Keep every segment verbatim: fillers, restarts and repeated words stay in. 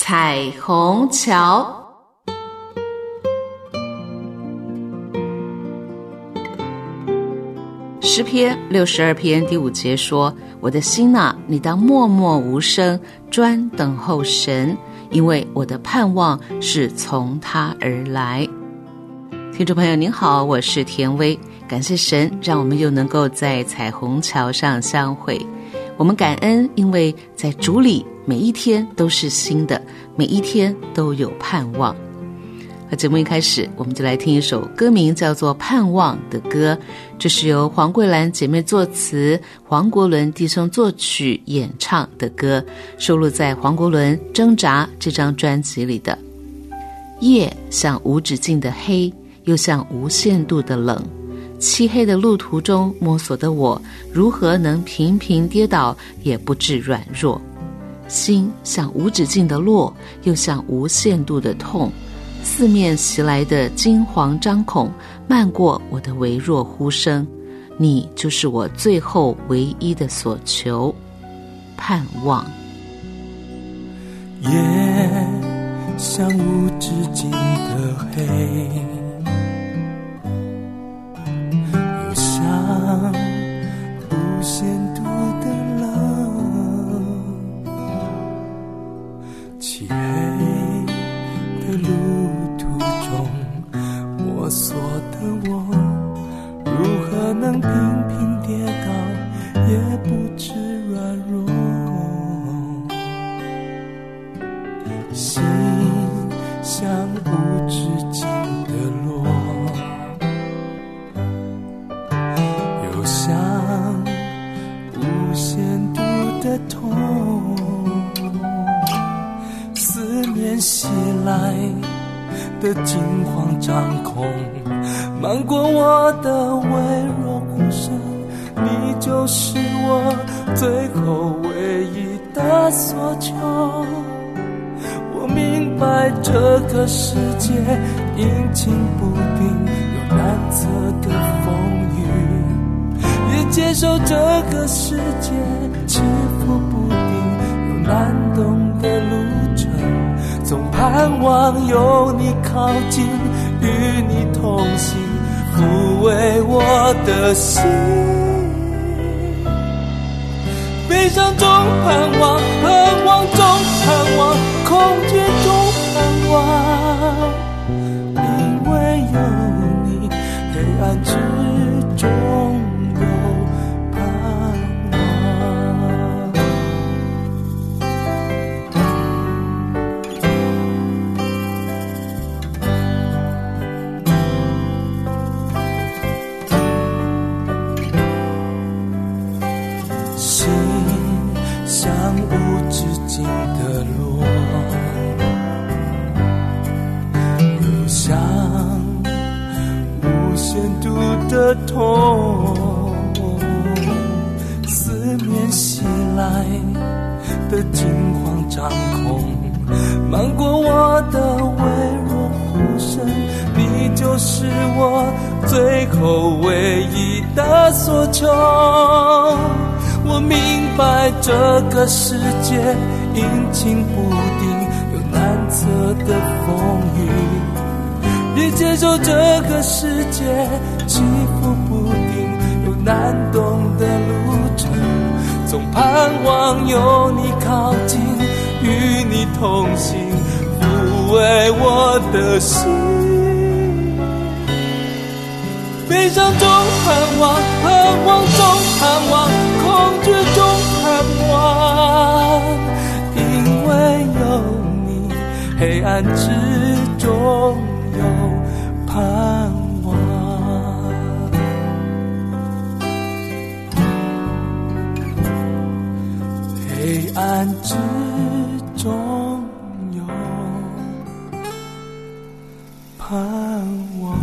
彩虹桥。诗篇六十二篇第五节说：我的心哪，你当默默无声，专等候神，因为我的盼望是从他而来。听众朋友您好，我是田薇，感谢神让我们又能够在彩虹桥上相会。我们感恩，因为在主里每一天都是新的，每一天都有盼望。和节目一开始，我们就来听一首歌名叫做《盼望》的歌，这是由黄桂兰姐妹作词，黄国伦弟兄作曲演唱的歌，收录在黄国伦《挣扎》这张专辑里的。夜像无止境的黑，又像无限度的冷，漆黑的路途中摸索的我，如何能频频跌倒也不致软弱？心像无止境的落，又像无限度的痛，四面袭来的惊惶张恐，漫过我的微弱呼声。你就是我最后唯一的所求，盼望。 夜像无止境的黑，又像无限度的冷，漆黑的路途中摸索的我，如何能频频跌倒也不致软弱？心像无止境的落，又像无限度的痛，思念袭来的惊慌张恐，漫过我的微弱呼声。你就是我最后唯一的所求。我明白这个世界阴晴不定，有难测的风雨，也接受这个世界起伏不定，有难懂的路程，总盼望有你靠近，与你同行，抚慰我的心。悲伤中盼望，盼望中盼望，恐惧中盼望，因为有你，黑暗之中有盼望。心像无止境的落，又像无限度的痛，四面袭来的惊慌张恐，漫过我的微弱呼声。你就是我最后唯一的所求。我明白这个世界阴晴不定，有难测的风雨，也接受这个世界起伏不定，有难懂的路程，总盼望有你靠近，与你同行，抚慰我的心。悲伤中盼望，盼望中盼望，恐惧中盼望，因为有你，黑暗之中有盼望。黑暗之中有盼望。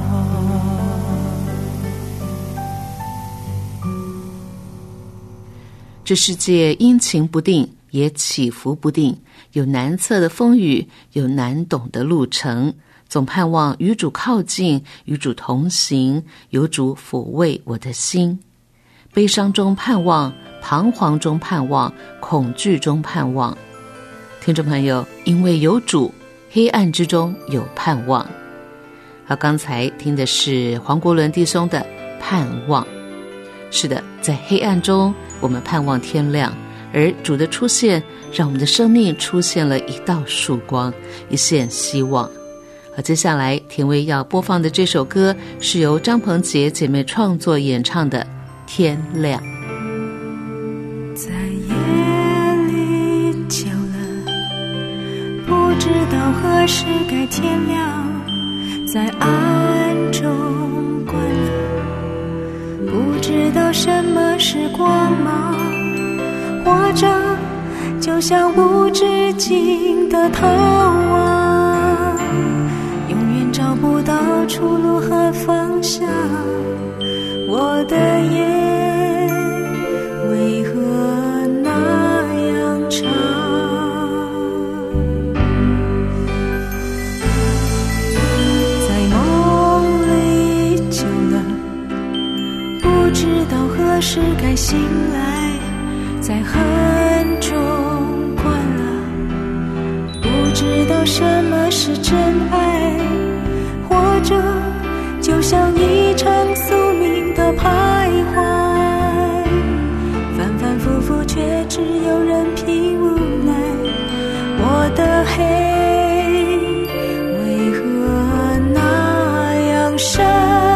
这世界阴晴不定，也起伏不定，有难测的风雨，有难懂的路程，总盼望与主靠近，与主同行，有主抚慰我的心。悲伤中盼望，彷徨中盼望，恐惧中盼望。 听众朋友，因为有主，黑暗之中有盼望。好，刚才听的是黄国伦弟兄的盼望。是的，在黑暗中我们盼望天亮，而主的出现让我们的生命出现了一道曙光，一线希望。好，接下来田薇要播放的这首歌是由张鹏杰姐妹创作演唱的《天亮》。 在夜里久了，不知道何时该天亮，在暗中关了，不知道什么是光芒，或者就像无止境的逃亡，永远找不到出路和方向。我的夜为何那样长？在梦里久了，不知道何时该醒来，在恨中惯了，不知道什么是真爱，或者就像一场宿命的徘徊，反反复复却只有任凭无奈。我的黑为何那样深？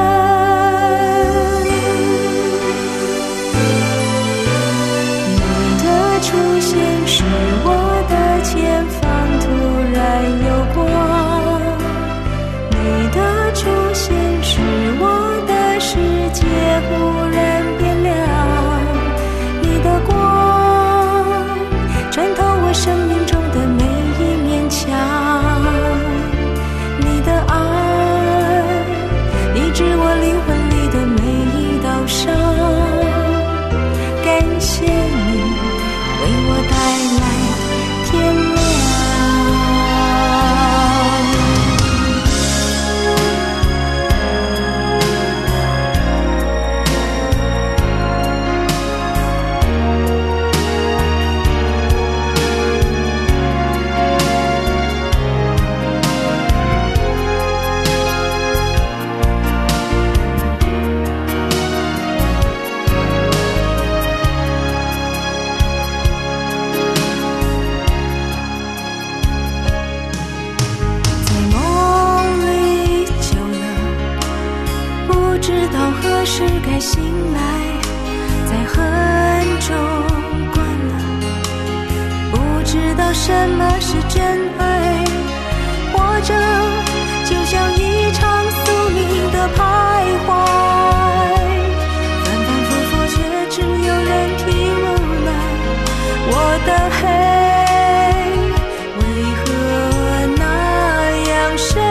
你的出现使我的前方突然有光，你的出现使我的世界忽然变亮，你的光穿透我生命中的每一面墙，你的爱医治我灵魂里的每一道伤。感谢你为我带来天亮。是该醒来，在恨中惯了，不知道什么是真爱，或者就像一场宿命的徘徊，反反复复却只有任凭无奈。我的黑为何那样深？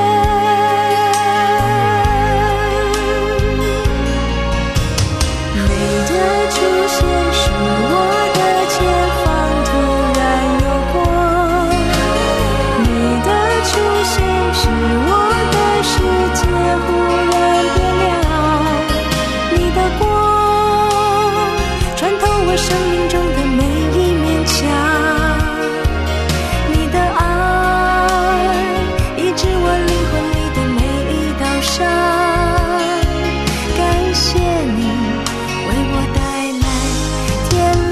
生命中的每一面墙，你的爱医治我灵魂里的每一道伤。感谢你为我带来天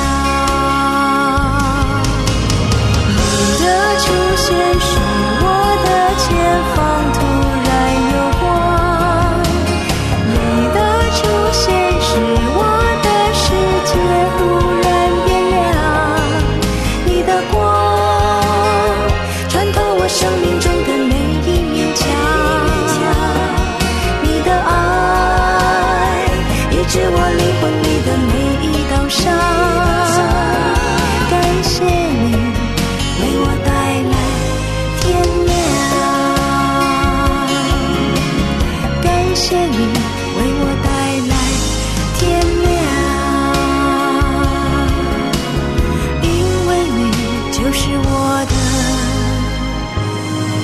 亮，你的出现使我的前方突然有光，你的出现使我世界忽然变亮，你的光穿透我生命中的每一面墙，你的爱医治我灵魂里的每一道伤。感谢你为我带来天亮，感谢你为我带来天亮，就是我的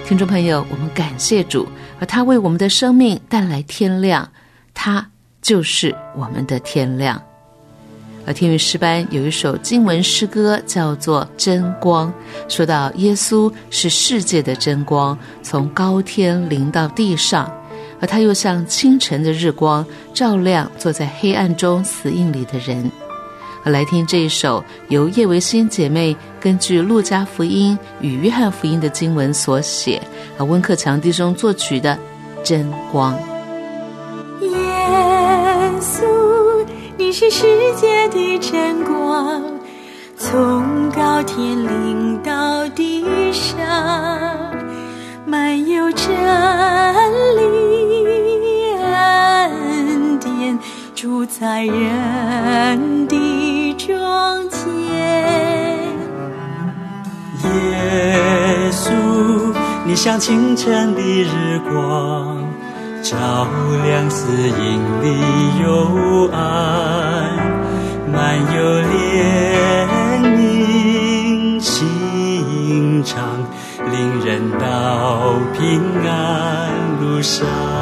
听众朋友，我们感谢主，而他为我们的生命带来天亮，他就是我们的天亮。而天韵诗班有一首经文诗歌叫做《真光》，说到耶稣是世界的真光，从高天临到地上，而他又像清晨的日光，照亮坐在黑暗中死荫里的人。而来听这一首由叶维新姐妹根据路加福音与约翰福音的经文所写，而温克强弟兄作曲的《真光》。 耶稣，你是世界的真光，从高天临到地上，满有真理恩典，住在人的中间。 耶稣，你像清晨的日光，照亮死荫里幽暗，满有怜悯心肠，领人到平安路上。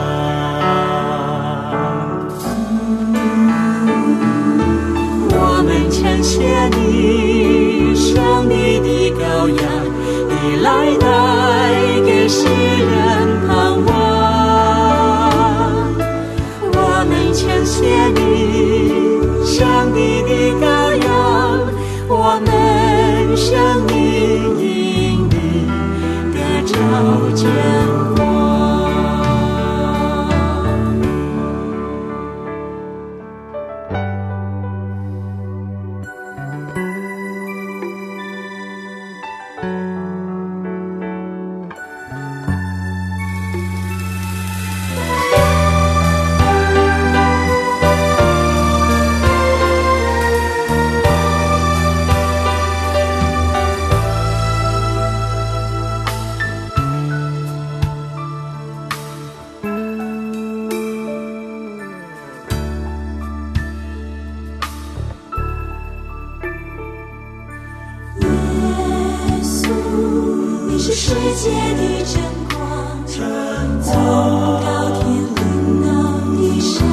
我们称谢你，上帝的羔羊，你来带给世人盼望。称谢你，上帝的羔羊，我们生命因你得着真光。世界的真光，从高天临到地上，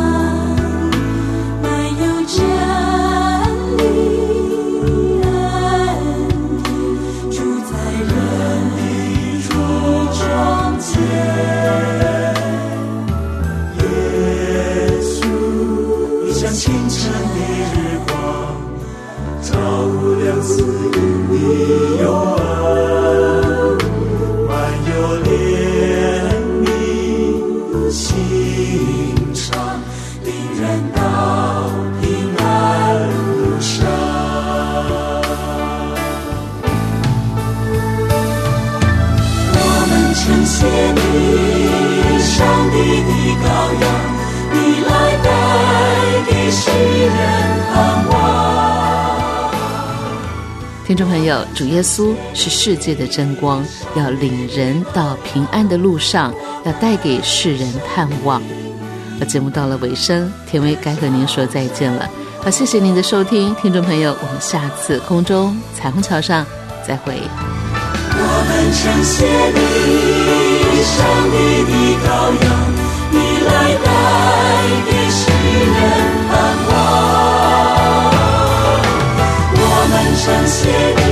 满有真理恩典，住在人的中间。耶稣，你像清晨的日光，照亮死荫的幽暗，有怜悯心肠，领人到平安路上。我们称谢你，上帝的羔羊，你来带给世人盼望。 听众朋友，主耶稣是世界的真光，要领人到平安的路上，要带给世人盼望。而节目到了尾声，田薇该和您说再见了。好，谢谢您的收听，听众朋友，我们下次空中彩虹桥上再会。 我们称谢你，上帝的羔羊，你来带给世人盼望。我们称谢你，